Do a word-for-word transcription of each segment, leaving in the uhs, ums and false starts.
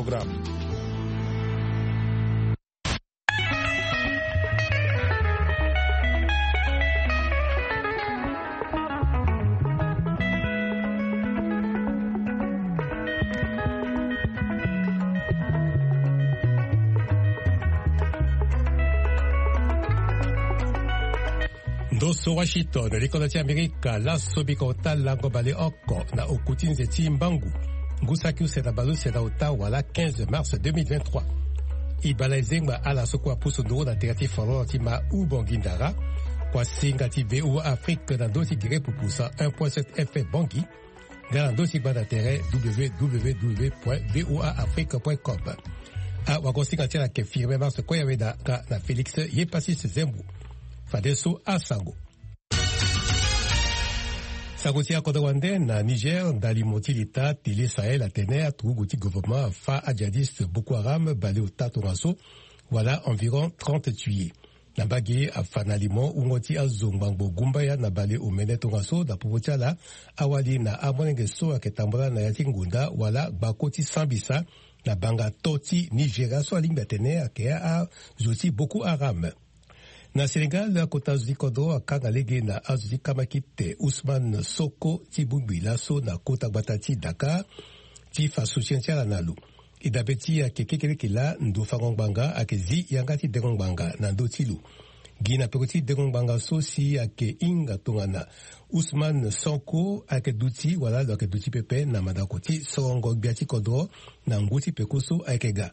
programme. Doso Washington, l'école d'Amérique, la sobikota lango bale oko, na okutin zeti mbangu. Ngusaku c'est la balo c'est la Ottawa, la quinze mars deux mille vingt-trois. Ibala zengba ala sokwa puso ndo na terati foro tima ubongindara. Kwa singati V O A Afrique na dosi gire pupusa un point sept F M Bangi. Dans dosi bas d'intérêt w w w point v o a afrique point com. A wakosingati la ke firme mars kwa yaweda ka na Félix Yepasis Zembu. Fadeso Asango. Sagoti Akodawande na Niger, Dali Motilita, Tili Sahel, Athénée, Tougouti gouvernement, Fa Adjadiste, Boko Haram, Balé Tatoraso, voilà environ trente tués. Nabagi, Afanalimon, Ungoti Azongbango, Gumbaya, Nabale au Menetoraso, da Povotiala, Awali na Amonengeso, Aketambra, na Yatingunda, voilà, Bakoti Sambisa, na Banga Toti, Nigeria, so Aling d'Athénée, Akea, a Zoti Boko Haram. Na Sénégal, kota Azuzi Kodo akanga lege na Azuzi Kamakite Ousmane Soko Tibumbi Lasso na kota Batati Dakar ti fa soutientia la nalu. Idabeti ya kekekeleke la ndo fangongbanga akezi yangati degongbanga na ndo tilu. Gina pekoti degongbanga so si ake inga tongana Ousmane Soko ake duti wala lo ake duti pepe na madakoti sorongo biati kodro na nguti pekoso ake ga.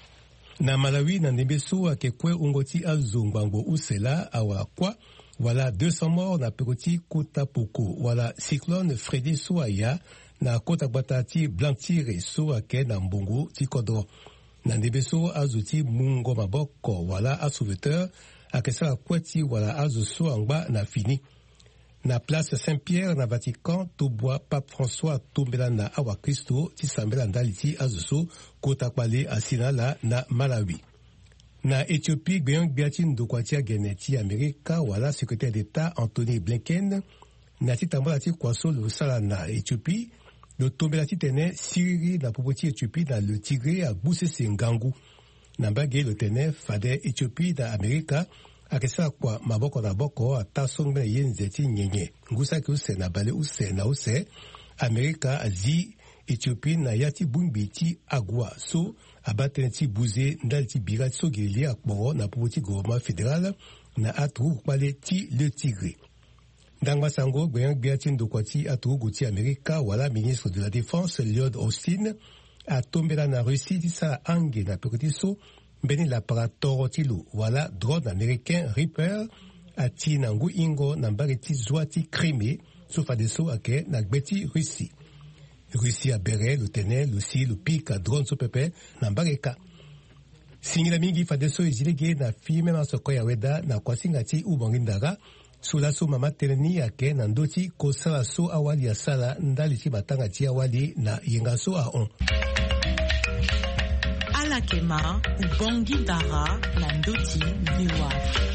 Na Malawi na Nembeso akekwe ungoti azongbango usela awa kwa wala deux cents morts na pekoti kota poko wala cyclone Freddy Soaya na kota batati Blantyre so ake na mbongo tikodro na Nembeso azuti mungo maboko wala asouveteur akesa kweti wala azuso angba na fini na place Saint-Pierre na Vatican tobwa Pape François tombela na awa Kristo ti sambela ndaliti azuso kota kwale asinala na Malawi. Na Éthiopie, Gbeyon Gbiati Ndokwatia Geneti Amerika wala secrétaire d'État Anthony Blinken na ti tambola ti kwaso lo sala na Éthiopie lo tombela ti tene Syrie na popoti Éthiopie na le Tigré a Boussese Ngangu na mbage lo tene fade Éthiopie na Amerika akesa kwa maboko na boko atasongbe yenzeti nyenye ngusa ki use na bale use na use Amerika azi Éthiopie na yati bumbiti agwa so abatenti buze ndalti birati so geli akboro na popoti gouvernement fédéral na atru kwale ti le Tigré. Dangba sango gbeyan gbeati ndokwati atru guti Amerika wala ministre de la défense Lloyd Austin a tombela na Russie ti sa ange na pekoti so Beni la paratoro tilo wala drone américain Reaper ati nangu ingo nambareti zwati Crimée sauf adesso ake na gbeti Russie. Russie a bere le tene le si le pika drone so pepe nambareka. Singila mingi fadeso izilege na fime masoko ya weda na kwasingati ubangindara sula so mama teleni ake na ndoti kosala so awali ya sala ndali ti batanga ti awali na yenga so a on. Alakema Ubangi Dara na ndoti viwa.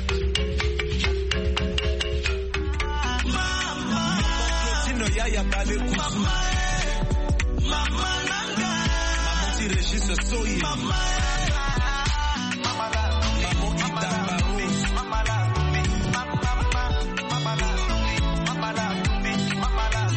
Mama Tino yaya bale kusu. Mama nanga Mama ti Regis Soyi. Mama Mama la Mama Itamba Mama la Mama Mama la Mama la Mama la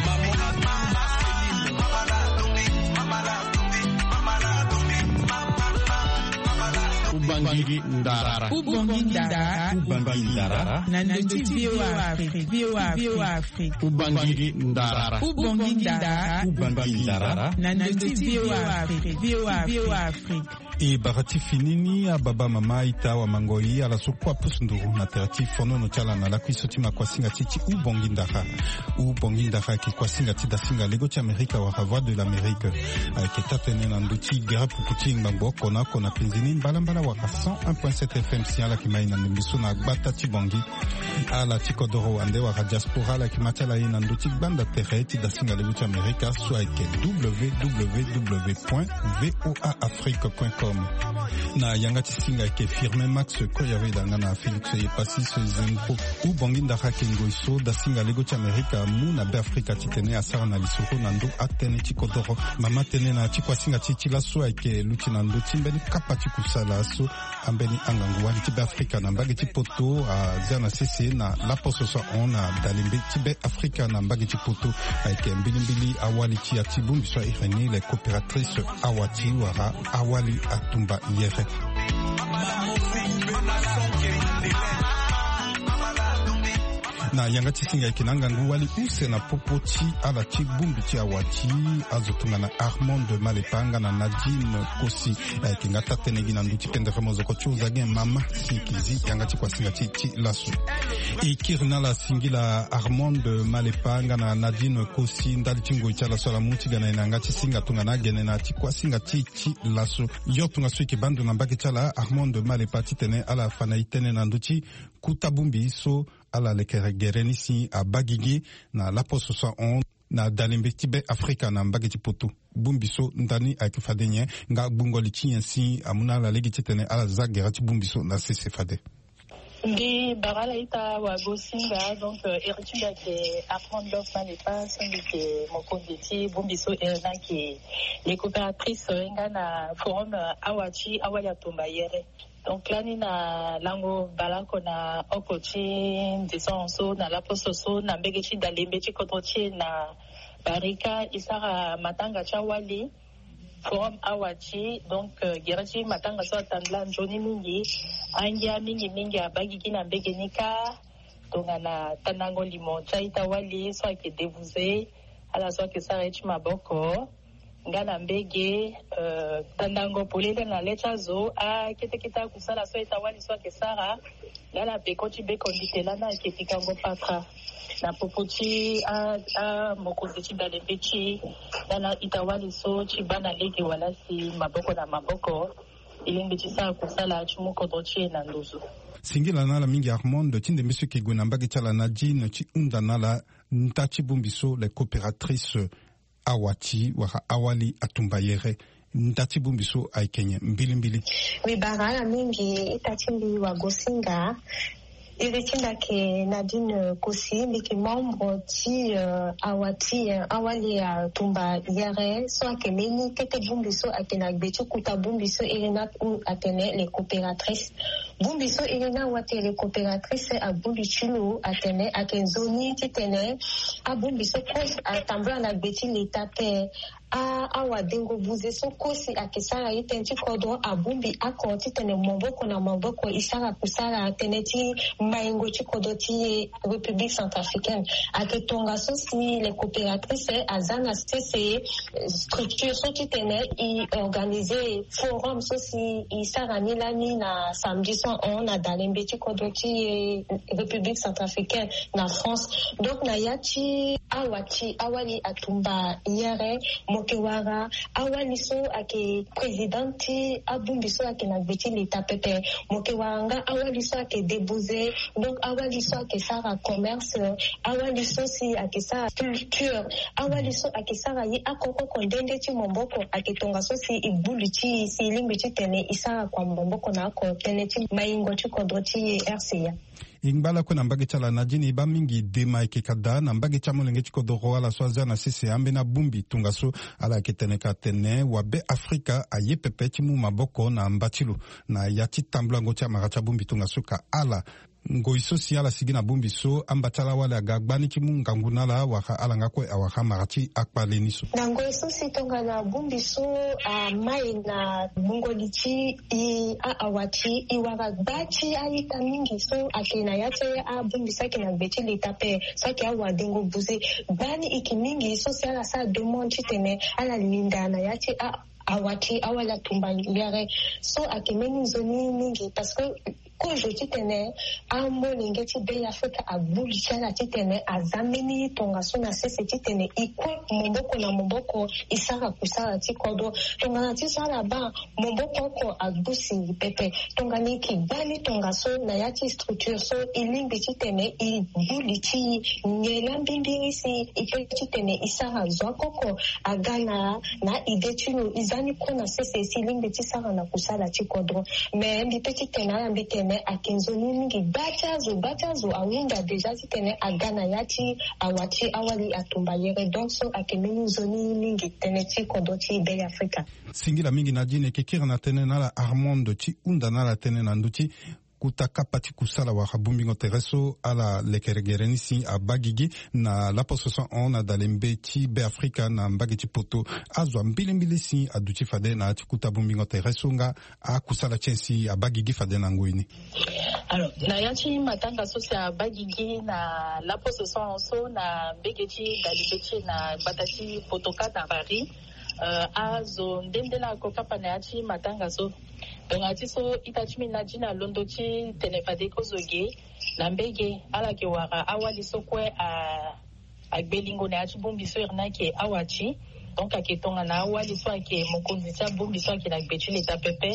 Ubangi Ndara. Ubangi Ndara. Ubangi Ndara. Nandoti V O A Afrique. V O A Afrique. Ubangi Ndara. Ubangi Ndara. Ubangi Ndara. Nandoti V O A Afrique. V O A Afrique. E barati finini a baba mama ita wa mangoi ala sokwa pusnduru na terati fono no chala na lakwi soti makwasinga titi Ubangi Ndara. Ubangi Ndara ki kwasinga tida singa lego ti Amerika wa voix de l'Amérique. Ki tatene na nduti gera puputi ngbango kona kona penzini mbala wa cent un point sept F M siala ki mai na ndimbiso na gbata ti Bangi. Ala tiko doro wande wa diaspora la ki matala ina nduti gbanda tere ti da singa lego ti Amerika soit ke w w w point v o a afrique point com. na yanga tisinga ke firme max ko yawe danga na Felix Yepasi Zempo u bonginda hakingo iso da singa lego cha Amerika mu na be Afrika titene asara na lisoko nando atene chikodoro mama tene na chikwa singa chichila so ake luchi nando timbeni kapati kusala so ambeni angangu wali tibe Afrika na mbage chipoto a zana sese na laposo so ona dalimbe tibe Afrika na mbage chipoto ake mbili mbili awali chi atibumbi so ireni les coopératrices awati wara awali atumba yere na yanga tisinga ikinanga nguwali use na popoti ala chibumbi chia wati azotunga na Armand de Malepanga na Nadine Kosi kinga tatenegi na nduti pende famozo ko chuza gen mama sikizi yanga chikwa singa chichi lasu ikirna la singila Armand de Malepanga na Nadine Kosi ndali chingo ichala sola muti gana inanga chisinga tunga na gene na chikwa singa chichi lasu yotunga suiki bandu na mbaki chala Armand de Malepati tene ala fana itene na nduti kutabumbi so ala lekere gerenisi a bagigi na lapo sosa on na dalimbe tibe Afrika na mbageti poto bumbiso ndani akifadenye nga bungoli chiensi amuna la legiti tene ala zagerati bumbiso na sesefade Ndi barala ita wa gosinga donc erituda ke apprendre leur manepa songi ke mokonditi bumbiso erna ke les coopératrices nga na forum awachi awaya tumba yere. Donc là, na lango balako na okochi disonso na laposo so na mbegechi dalimbechi kotochi na barika isara matanga chawali forum awachi donc uh, gerachi matanga so atandla njoni mingi angia mingi mingi abagi na mbegenika donc na tanango limo chaita wali so ke devuze ala so ke sarechi maboko ngana mbege uh, tandango polele na lecha zo a kete kita kusala so itawali so kesara ngana pekoti be konditela na kefikango patra na popochi a a mokozichi dalebechi ngana itawali so chibana lege wala si maboko na maboko ilimbichi sa kusala chumuko dochi na nduzu singila nala mingi Armand tinde misu ke guna mbage chala na jino chi unda nala ntachi bumbiso les coopératrices awati waka awali atumbayere ndati bumbiso aikenye mbili mbili wibara mingi itachimbi wa gosinga ilitinda ke Nadine Kosi mbiki membre ti uh, awati uh, awali atumba yere so akemeni kete bumbiso akena gbetu kuta bumbiso irina u atene les coopératrices bumbiso irina wate les coopératrices a bumbichulo atene akenzoni titene a bumbiso kos atambla na gbeti l'étape a awa dengo buze so kosi akisara itenti kodro abumbi akoti tene moboko na moboko isara kusara teneti maingo chikodo ti République centrafricaine aketonga so si les coopératrices azana stc structure so tene i organiser forum so si isara nilani na samedi so on a dalembe chikodo ti République centrafricaine na France donc na yachi awati awali atumba yere mokewara awali so ake presidenti abumbiso ake na beti leta pepe mokewanga awali so ake débousé donc awali so ake sara commerce awali so si ake sara culture awali so ake sara yi akoko kondende ti momboko ake tonga so si ibuli ti si limbi ti tene isara kwa momboko na ako tene ti maingo ti kodro ti R C A ingbala ko na mbage chala na jini ba mingi dema ikekada na mbage cha molenge chikodoro ala swaza na sisi ambe na bumbi tungaso ala ketene katene wabe Afrika aye pepe chimu maboko na mbatilu na yati tambla ngocha maracha bumbi tungaso ka ala ngoiso si ala sigina bumbi so ambatala wala gagbani chimu ngangunala waka ala ngakwe awaka marachi akpaleniso na ngoiso si tonga na bumbi so a mai na mungolichi i a awati i waka bachi alita mingi so akina yate a bumbi saki na beti litape saki awa dengo buze bani ikimingi so si ala sa demande tene ala linda na yate a awati awala tumba yare so akimeni zoni mingi parce que kojo titene amo lenge ti be Afrika abuli chala titene azamini tonga sona sese titene ikwe momboko na momboko isara kusara ti kodo tonga na ti sala ba momboko ko agusi pepe tonga ni ki bali tonga so na ya ti structure so ilimbi titene ibuli ti nyela mbimbiri si ikwe titene isara zwa koko agana na ide tino izani kona sese si ilimbi ti sara na kusala ti kodo me mbi pe titene ala mbi tene akenzo ni mingi batazo batazo awinda deja titene agana ya ti awati awali atumba yere donc so akemeni zoni mingi tene ti kodo ti be Afrika singila mingi na dine kekira na tene na la Armando ti unda na la tene na nduti kutaka pati kusala wa habumbingo tereso ala lekeregereni si a bagigi na la possession on a dalembe ti be Afrika na mbagi ti poto azwa mbili mbili si a duti fade na ti kutabumbingo tereso nga a kusala chensi a bagigi fade na ngoini. Alors, na yachi matanga so sa bagigi na la possession so na mbegi dalembe na batati potoka na Paris uh, azo ndendela kokapa na yachi matanga so donc ati so itachimi na jina londo chi tenefade kozoge na mbege ala ke wara awali so kwe a agbelingo na ati bombi so erna ke awachi donc aketonga na awali so ke mokonzi cha bombi so ke na gbechi leta pepe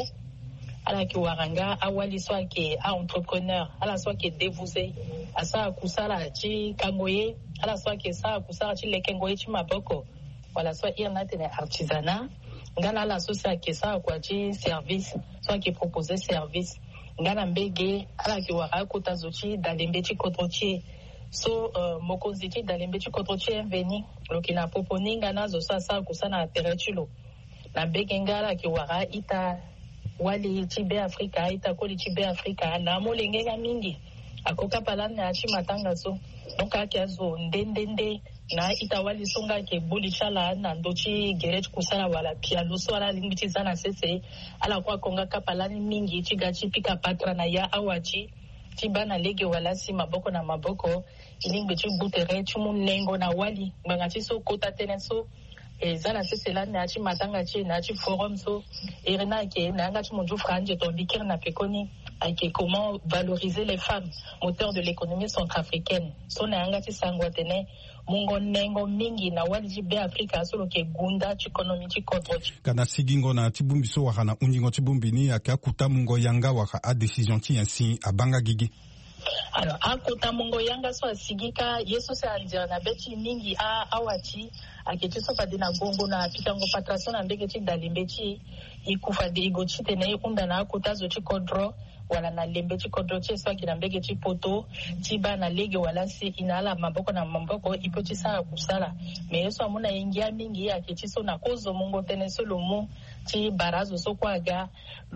ala ke waranga awali so ke a entrepreneur ala so ke dévoué asa kusala chi kangoye ala so ke sa kusala chi lekengoye chi maboko wala so erna tene artisanat ngana la sosia ke sa kwa chi service soit qui proposait service ngana mbege ala ki wara kota zochi dalembe chi kotrochi so uh, mokonzi ti dalembe chi kotrochi veni lokina poponi ngana zo sa sa kusana terechilo na mbege ngala ki wara ita wali ti be Afrika ita koli ti be Afrika na molenge ga mingi akoka palana ya chi matanga so donc akazo ndendende na itawali songa ke buli chala na ndochi gerech kusala wala pia luso wala lingiti sana sese ala kwa konga kapalani mingi chigachi pika patra na ya awachi tibana lege wala si maboko na maboko ilingbe chi butere chumu nengo na wali ngati so kota teneso e zala sese la na chi matanga chi na chi forum so erena ke na ngati munju franje to bikir na pekoni ake comment valoriser les femmes moteur de l'économie centrafricaine so na ngati sangwa tene mungo nengo mingi na wali be Afrika solo ke gunda chi economy chi kotrochi kana sigingo na tibumbi so wakana unjingo tibumbi ni akakuta mungo yanga waka a decision ti ainsi abanga gigi. Alors akuta mungo yanga so asigika yeso se anjira na beti mingi a awati aketi so pade na gongo na pitango patration na mbeke ti dalimbe ti ikufa de igochi tene unda na akuta zo chi kodro wala na lembe chi kodro chi so kina mbeke chi poto ti ba na lege wala si inala maboko na maboko ipo chi sa kusala me yeso amuna ingia mingi aketi so na kozo mungo tene so lo mu ti barazo so kwaga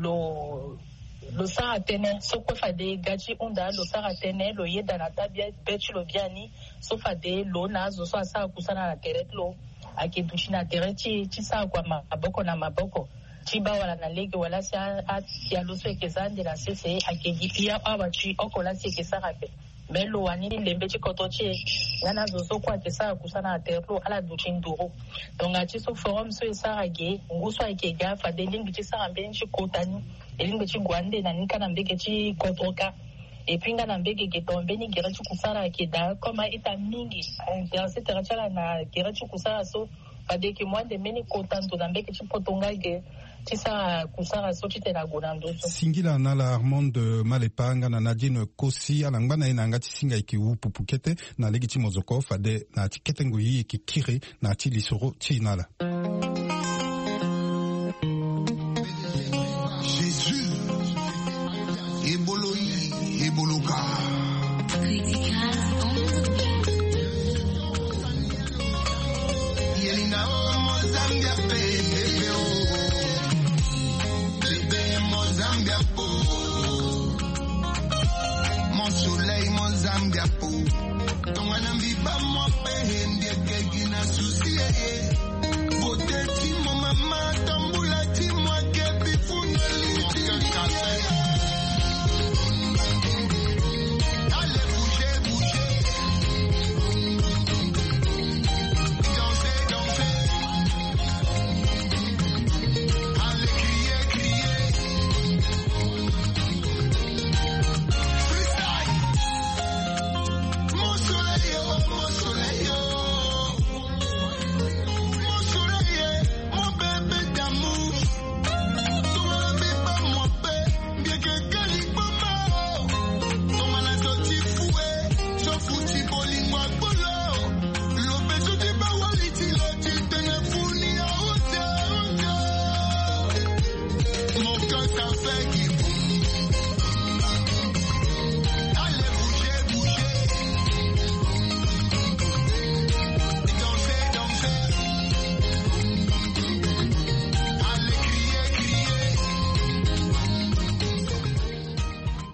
lo lo sa tene so ko fade gachi unda lo sa tene lo yeda na tabia bechi lo biani so fade lo na zo so sa kusana na teret lo akedushi na tereti ti sa kwa maboko na maboko tiba wala na lege wala sa ya lo so kezande la sese akegipia abachi okola se kesara pe melo wani lembe chi kotoche ngana zo so kwa kesa kusana na teret lo ala duchi ndoro donc ati so forum so esara ge nguso akega fade lingi ti sa mbe chi kotani elingo chi gwande na nika na mbeke chi kotoka epinga na mbeke getombe ni gera chi kusara keda koma ita mingi interesse terachala na gera chi kusara so pade ki mwande meni kotanto na mbeke chi potonga ge tisa kusara so chi tena gonando singila na la Armand Malepanga na Nadine Kosi alangba na ina ngati singa iki upupukete na legi chi mozoko fade na tikete nguyi iki kire na ti lisoro ti nala.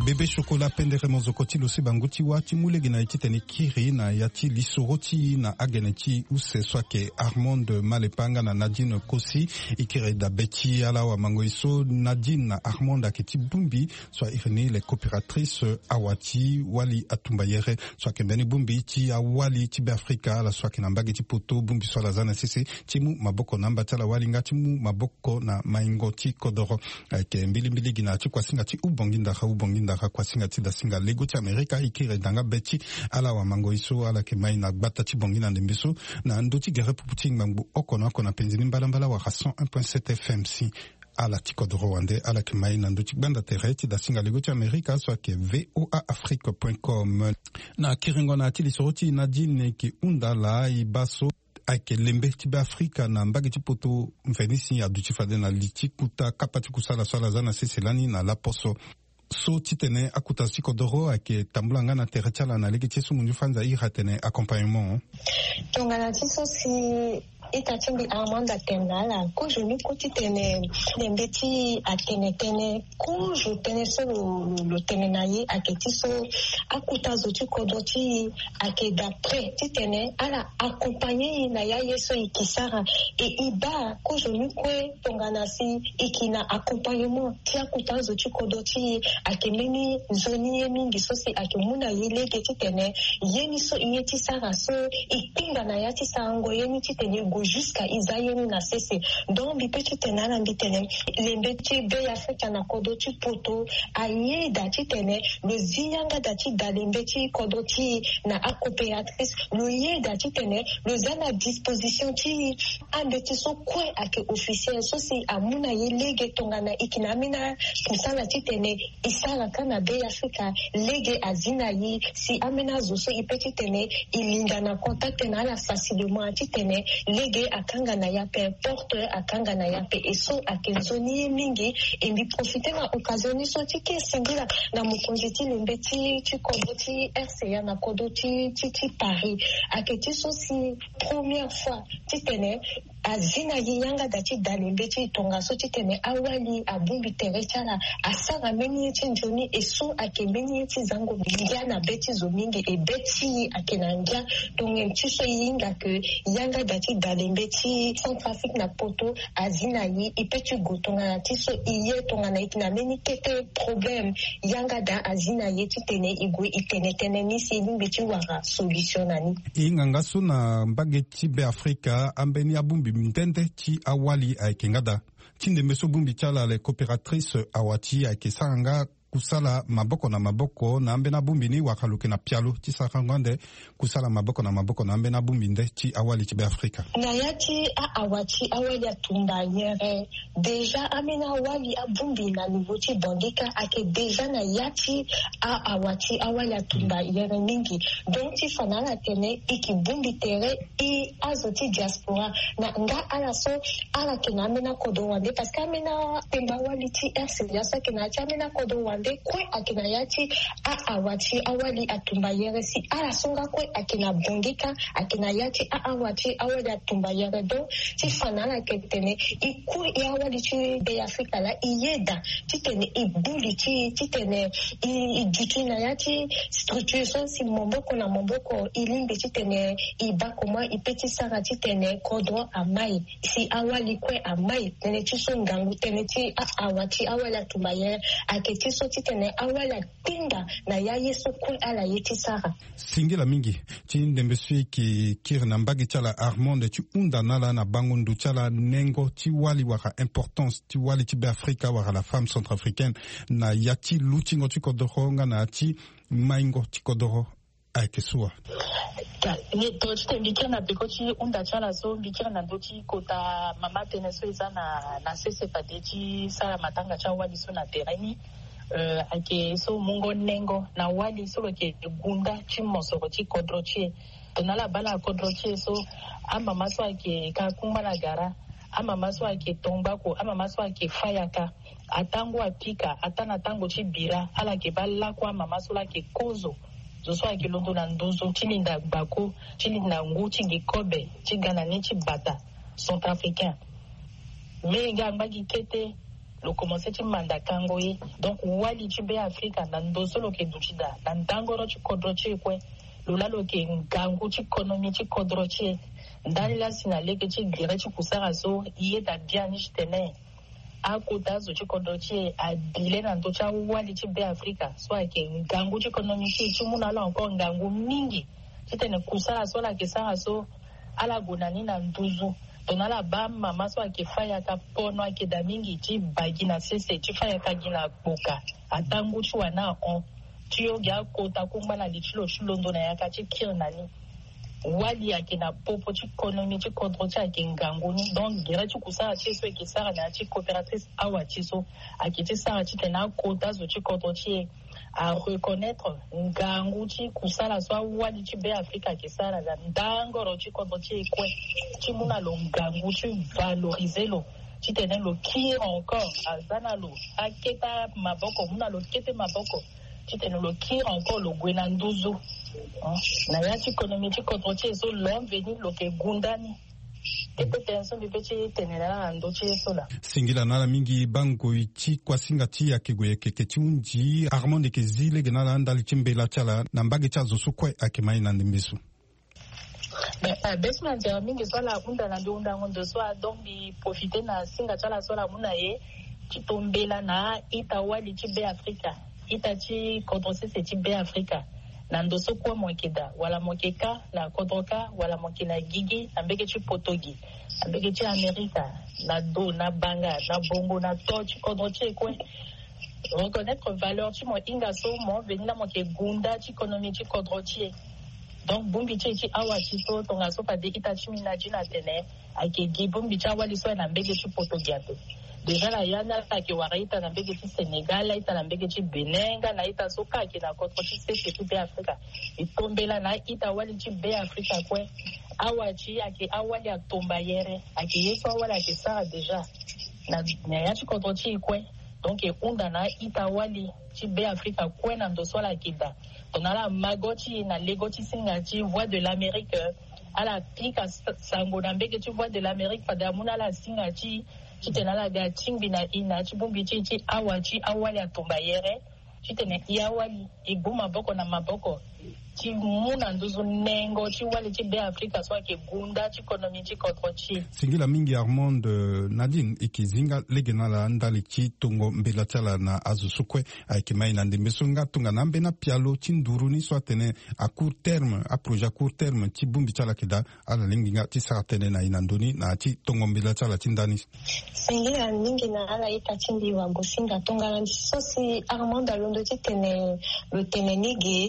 bebe chokola pendere mozokoti lo sebanguti wa timulegi na ititeni kiri na yati lisoroti na ageneti use swake Armand Malepanga na Nadine Kosi ikire da beti ala wa mangoiso Nadine na Armand aketi bumbi soit irene les coopératrices awati wali atumbayere soit kembeni bumbi ti awali ti Afrika la soit kinambagi ti poto bumbi soit la zana sisi timu maboko namba tala wali ngati mu maboko na maingoti kodoro ke mbili mbili gina ti kwasinga ti ubonginda ha ubonginda ha kwasinga ti da singa lego ti Amerika ikire danga beti ala wa mangoiso ala ke mai na gbata ti bongina ndembiso na ndoti gere puputi ngbangu okono okona penzini mbalambala wa cent un point sept F M si ala tikodoro wande ala ke mai na ndoti gbanda tereti da singa lego ti Amerika so ke v o a afrique point com na kiringo na ti lisoroti Nadine ki undala ibaso ake lembe tibe Afrika na mbagi tipoto mfenisi ya duchi fade na liti kuta kapati kusala swala zana seselani na laposo so titene akuta sikodoro ake tambulanga na terechala na legi tiesu munjufanza ira tene accompagnement tongana tiso si itatimbi Armanda tenala ko joni ko titene lembeti atene tene ko jo tene so lo tene naye aketi so akuta zoti kodoti ake d'après titene ala accompagner na ya yeso ikisara e iba ko joni ko tongana si ikina accompagnement ti akuta zoti kodoti ake meni zoni mingi so si ake muna yele titene yeni so yeti sara so ipinga na yati sango yeni titene jusqu'à Isaïe na cessé donc bi petit tenana bitene lembeti be Afrika na kodoti poto aye dati tene le ziyanga dati dalembeti kodoti na coopératrice le ye dati tene le zana disposition ti ambeti so kwe ake officiel so si amuna ye lege tongana ikinamina kusala ti tene isala kana be Afrika lege azina yi si amena zoso ipeti tene ilinga na contact na la facilement ti tene lege akanga na yape porte akanga na yape eso akenzoni mingi embi profiter na occasion ni so tike singila na mukonzi ti lembeti ti kodoti R C A na kodoti ti ti Paris aketi so si première fois ti tene azina yanga dati dalembeti tonga so ti tene awali abumbi terechala asara meni ti njoni eso akemeni ti zango bingia na beti zo mingi e beti akenangia tonga ti so yinga ke yanga dati dalembeti Centrafrique na poto azina yi ipeti gotonga na ti so iye tonga na ikina meni kete problème yanga da azina ye ti tene igwe itene tene ni si limbi ti wara solution nani inganga so na mbageti be Afrika ambeni abumbi mtende ti awali aikengada tinde meso bumbi chala le coopératrice awati aikesanga kusala maboko na maboko na ambena bumbi ni wakaluke na pialo ti sakangande kusala maboko na maboko na ambena bumbi nde ti awali ti be Afrika na yati a awati awali atumba yere deja amena awali abumbi na niveau ti bondika ake deja na yati a awati awali atumba yere mingi donc ti fanala tene iki bumbi tere i azoti diaspora na nga ala so ala kena amena kodo wande parce que amena temba awali ti R C A sa kena ti amena kodo wande kwe akina yati a awati awali atumba yere si ala songa kwe akina bongika akina yati a awati awali atumba yere do ti fanala ketene iku ya awali ti be Afrika la iyeda ti tene ibuli ti ti tene i dikina yati structure so si momboko na momboko ilimbe ti tene ibako mwa ipeti sara ti tene kodro amai si awali kwe amai tene ti so ngangu tene ti a awati awali atumba yere aketi so titene awala tinda na ya yeso kwe ala yeti sara singila mingi ti ndembe sui ki kir na mbagi chala Armand ti unda nala na bangundu chala nengo ti wali waka importance ti wali ti be Afrika waka la femme centrafricaine na yati lutingo ti kodoro nga na ti maingo ti kodoro aikesua ni to ti mbikira na beko ti unda chala so mbikira na do ti kota mama tene so eza na na sese pade ti sara matanga cha wali so na terrain Uh, ake so mungo nengo na wali so ke gunda ti mosoro ti kodro ti tonala bala kodro ti so ama maso ake ka kumbala gara ama maso ake tombako ama maso ake fayaka atango apika atana tango ti bira ala ke bala kwa mama so la ke kozo zo so ake londo na ndozo ti linda bako ti linda ngu ti gikobe ti gana ni ti bata centrafricain me ga mbagi kete lo commencé ti manda kango ye donc wali ti be Afrika na ndoso lo ke duchida na ndangoro ti kodro ti kwe lo la lo ke ngangu ti economy ti kodro ti ndani la sina leke ti gere ti kusara so iye da biani ti tene akota zo ti kodro ti a dile na ndo cha wali ti be Afrika so ke ngangu ti economy ti ti muna la encore ngangu mingi ti tene kusara so la ke sara so ala gonani na nduzu tonala ba mama so ake faya ka pono ake da mingi ti bagina sese ti faya ka gina boka atangu ti wana on ti yo ga kota kumba na lichilo chilondo na yaka ti kirnani wali ake na popo ti economy ti kodro ti ake nganguni donc gere ti kusara ti so eke sara na ti coopératrice awa ti so ake ti sara ti tene kota zo ti kodro ti à reconnaître ngangu ti kusala so wali ti be Afrika ke sala na ndangoro ti kodro ti ekwe ti muna lo ngangu ti valoriser lo ti tene lo kire encore azana lo aketa maboko muna lo kete maboko ti tene lo kire encore lo gwena nduzu na ya ti economy ti kodro ti so l'homme venu lo ke gundani singila nala mingi bango iti kwa singa ti ya kegwe keke ti unji Armand ke zile genala ndali chimbela chala na mbage cha zo sukwe akimai na ndimbesu ben besman ja mingi swala unda na unda ngondo so donc bi profiter na singa chala swala muna ye ti tombela na ita wali ti be Afrika ita ti kodrose se ti be Afrika na ndoso kwa mwekeda wala mwekeka na kodroka wala mwekena gigi ambeke chi potogi ambeke chi Amerika na do na banga na bongo na tochi kodroche kwe reconnaître valeur chi mo inga so mo venina mo ke gunda chi economy chi kodroche donc bumbi chi chi awa chi so tonga so pa de ita chi mina chi na tene ake gi bumbi cha wali so na ambeke chi potogi ato déjà la yana ta ke waraita na mbege ti Senegal ita na mbege ti Benenga na ita soka ke na kodro ti sese ti be Afrika itombela na ita wali ti be Afrika kwe awa ti ake awali atomba yere ake yeso awali ake sara déjà na na ya ti kodro ti kwe donc e unda na ita wali ti be Afrika kwe na ndoso la kida tonala magoti na legoti singa ti voix de l'Amérique ala pika sango na mbege ti voix de l'Amérique pada muna la singa ti chitena ga chimbi na ina chibumbi chichi awachi awali atomba yere chitene yawali iguma boko na maboko chi muna nduzu nengo chi wali chi be Afrika so ke gunda chi economy chi kodro chi singila mingi Armand Nadine ikizinga legenala ndali chi tongo mbela chala na azusukwe aikimai na ndimbesunga tunga nambe na pialo chi nduru ni so tene a court terme a projet court terme chi bumbi chala kida ala linginga chi saratene na inandoni na chi tongo mbela chala chi ndani singila mingi na ala ita chindi wa gosinga tonga na so si Armand alondo chi tene lo tene nige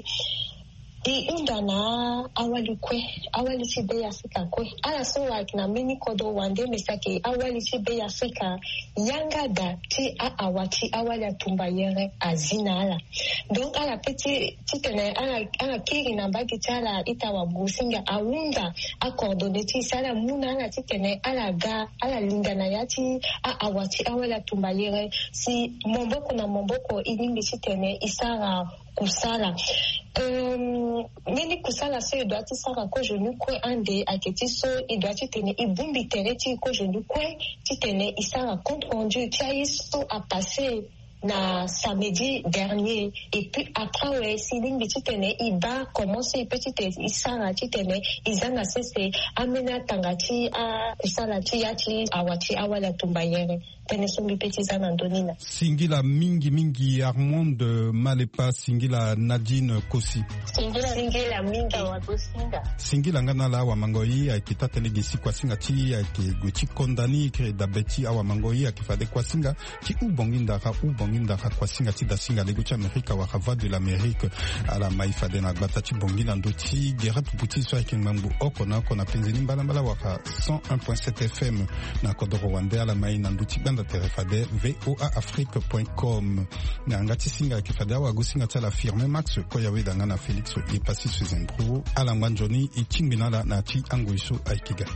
i unda na awali kwe awali ti be Afrika kwe ala so like na many kodo wande mesake awali ti be Afrika yanga da ti a awati awali atumba yere azina ala donc ala peti ti tene ala ala kiri na bagi chala ita wa businga awunda a coordonner ti sala muna ala ti tene ala ga ala linga na yati a awati awali atumba yere si momboko na momboko ilimbi ti tene isara kusala um mini kusala so il doit ti sara ko jenu ko ande aketi so il doit ti tene ibumbi tere ti ko jenu ko ti tene isara compte rendu ti ayi so a passé na samedi dernier et puis après ouais si lingi ti tene iba commencer petite isara ti tene izana sese amena tangati a isara ti yati awati awala tumbayere tene sumbi petit zana ndonina singila mingi mingi Armand Malepa singila Nadine Kosi singila singila mingi wa gosinga singila ngana la wa mangoi akita tele gisi kwa singa ti ake guchi kondani kre dabeti awa mangoi akifade kwa singa ti ubonginda ka ubonginda ka kwa singa ti da singa lego cha Amerika wa Voix de l'Amérique ala maifade na gbata ti bongina ndoti gera puputi so ake mambu okona kona penzeni mbala mbala wa cent un point sept F M na kodoro wande ala mai na ndoti banda terefade voa afrique point com na ngati singa kifade wa gusinga tala firme max ko yawe danga na Felix e pasi su zembro ala ngwanjoni e chimbinala na ti angoiso aikiga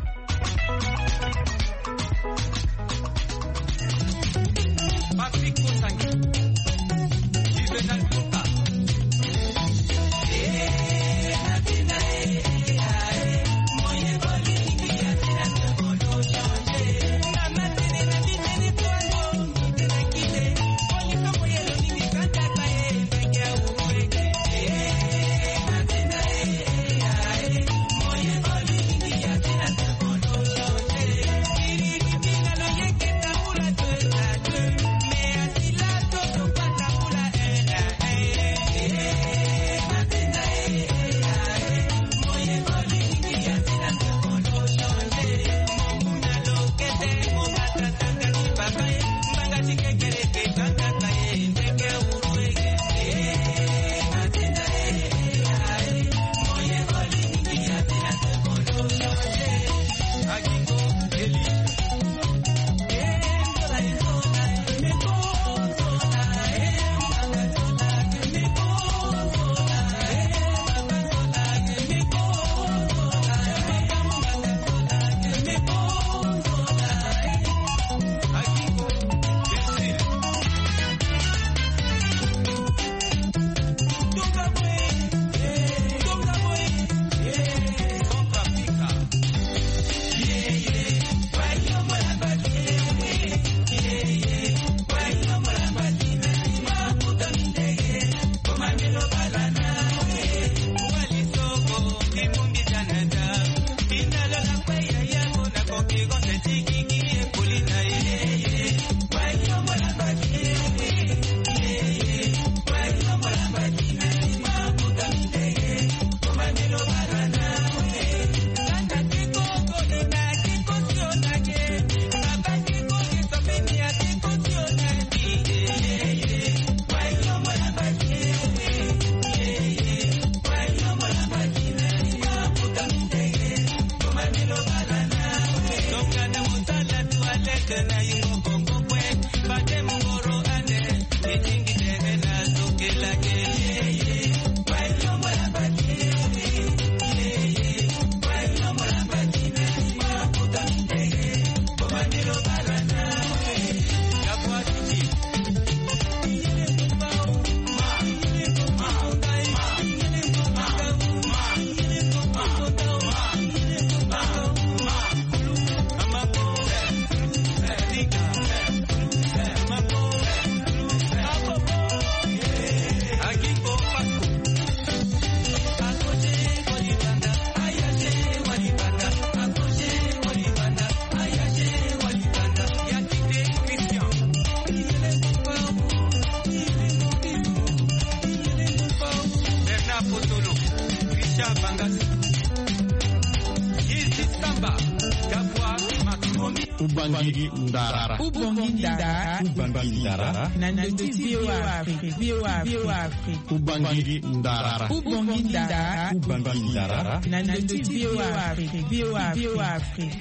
Ubangi Ndarara. Ubangi Ndara. Ubangi Ndarara. Nandoti V O A Afrique. V O A V O A Afrique. Ubangi Ndarara. Ubangi Ndara. Ubangi Ndarara. Nandoti V O A Afrique. V O A V O A Afrique.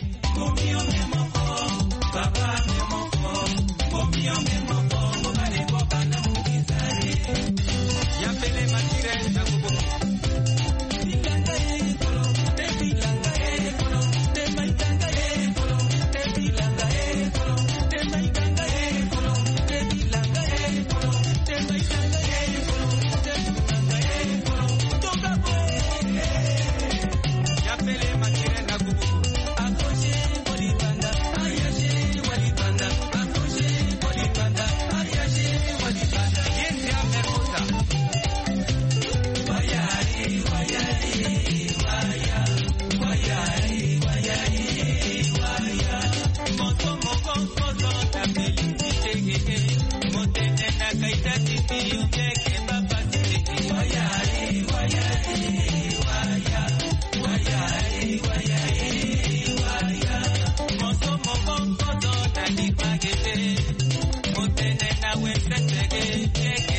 Yeah.